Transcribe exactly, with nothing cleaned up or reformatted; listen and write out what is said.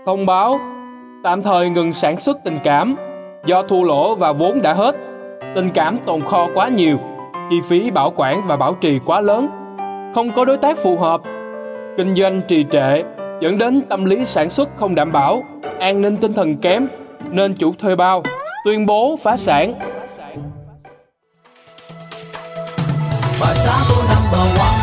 Thông báo tạm thời ngừng sản xuất tình cảm do thua lỗ và vốn đã hết. Tình cảm tồn kho quá nhiều, chi phí bảo quản và bảo trì quá lớn, không có đối tác phù hợp. Kinh doanh trì trệ dẫn đến tâm lý sản xuất không đảm bảo, an ninh tinh thần kém, nên chủ thuê bao tuyên bố phá sản. Bà xã tôi number one.